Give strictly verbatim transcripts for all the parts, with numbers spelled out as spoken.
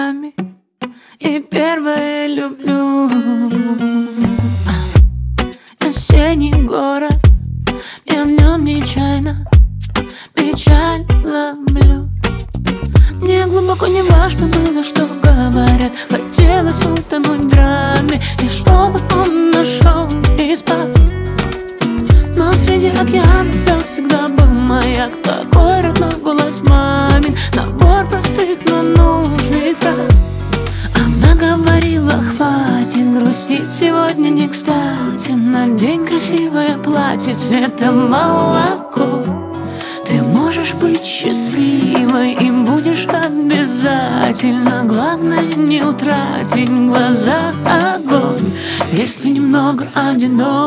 нами и первое люблю. Осенний город, я в нем нечаянно печаль ловлю. Мне глубоко не важно было, что говорят. Хотелось утонуть в драме, и чтобы он нашел и спас. Но среди океана слез всегда был маяк. Такой родной голос мамин, набор простых, но нужных фраз. Она говорила: хватит грустить, сегодня не кстати. Надень красивое платье цвета молоко. Ты можешь быть счастливой, им будешь обязательно. Главное не утратить в глазах огонь. Если немного одиноко,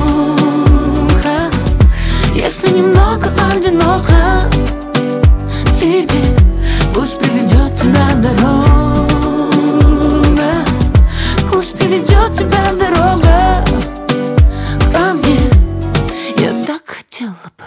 если немного одиноко тебе, пусть приведет тебя дорога, пусть приведет тебя дорога ко мне. Я так хотела бы.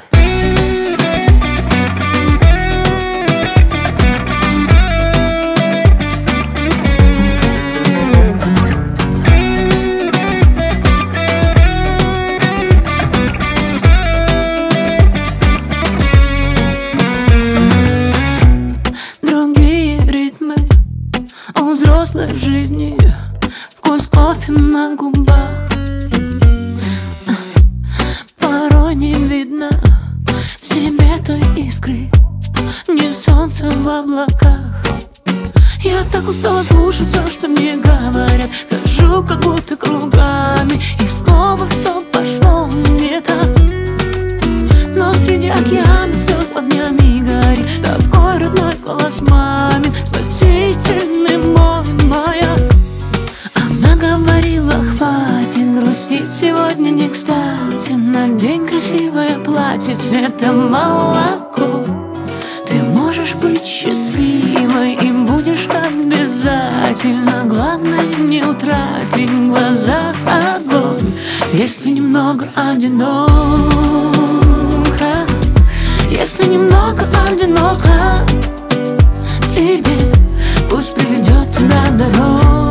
Взрослой жизни, вкус кофе на губах. Порой не видно в себе той искры, не солнце в облаках. Я так устала слушать все, что мне говорят. Хожу как будто кругами, и снова все пошло не так. Но среди океана слез огнями горит такой родной голос мамин, спасительный мой маяк. Она говорила: хватит грустить, сегодня не кстати. Надень красивое платье цвета молоко. Ты можешь быть счастливой, им будешь обязательно. Главное не утратить в глазах огонь. Если немного одиноко, если немного одиноко тебе, пусть приведет тебя дорога,